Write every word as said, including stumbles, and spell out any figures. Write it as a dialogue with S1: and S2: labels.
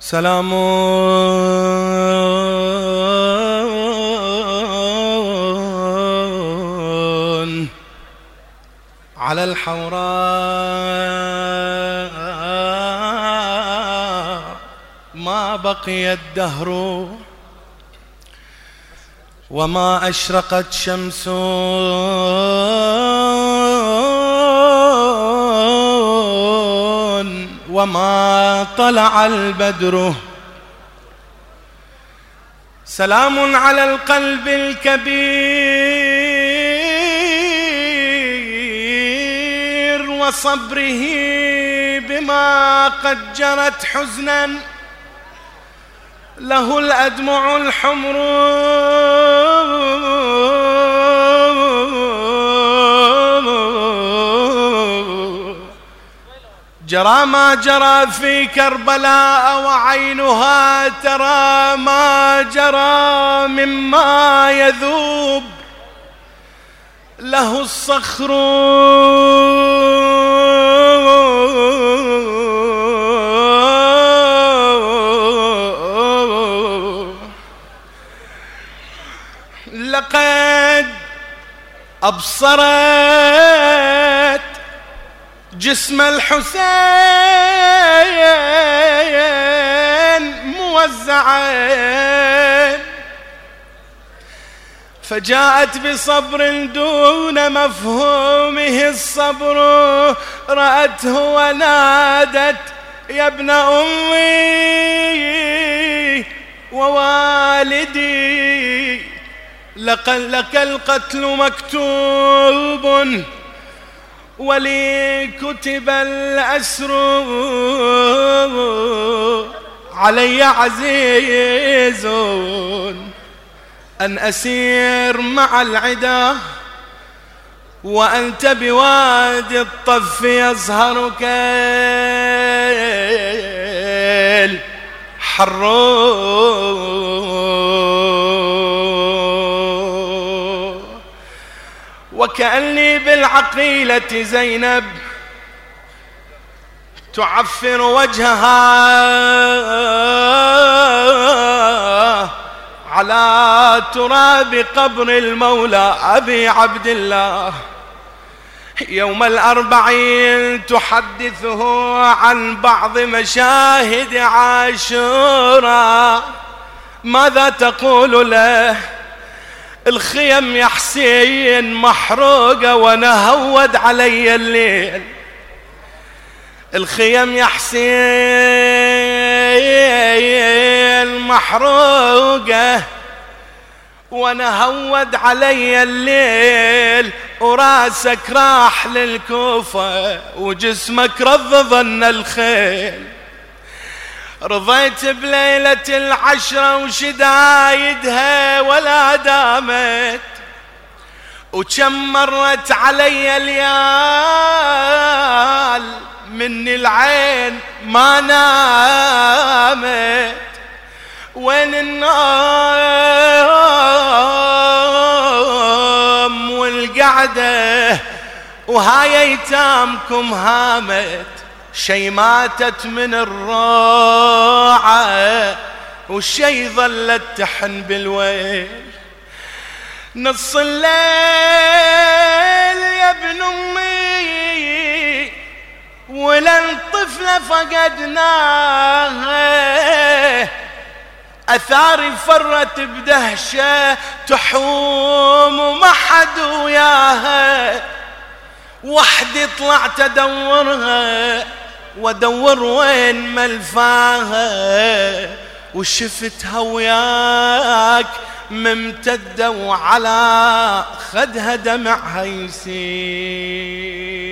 S1: سلام على الحوراء ما بقي الدهر وما أشرقت شمس وما طلع البدر. سلام على القلب الكبير وصبره بما قد جرت حزنا له الأدمع الحمر جرى ما جرى في كربلاء وعينها ترى ما جرى مما يذوب له الصخر لقد أبصرت جسم الحسين موزعا فجاءت بصبر دون مفهومه الصبر رأته ونادت يا ابن أمي ووالدي لك القتل مكتوب ولي كتب الأسر علي عزيز أن أسير مع العدا وأنت بوادي الطف يظهر كالحر وكأني بالعقيلة زينب تعفر وجهها على تراب قبر المولى أبي عبد الله يوم الأربعين تحدثه عن بعض مشاهد عاشوراء. ماذا تقول له؟ الخيم يا حسين محروقة وانا هود علي الليل. الخيم يا حسين محروقة وانا هود علي الليل وراسك راح للكوفة وجسمك رضضن الخيل. رضيت بليلة العشرة وشدايدها ولا دامت وكم مرت علي الليال مني العين ما نامت. وين النوم والقعدة وهاي ايتامكم هامت. شي ماتت من الراعة والشي ظلت تحن بالويل. نص الليل يا ابن امي ولن طفلة فقدناها اثاري فرت بدهشة تحوم وما حد وياها. وحدي طلعت ادورها وادور وين ملفاها وشفتها وياك ممتدة وعلى خدها دمعها يسيل.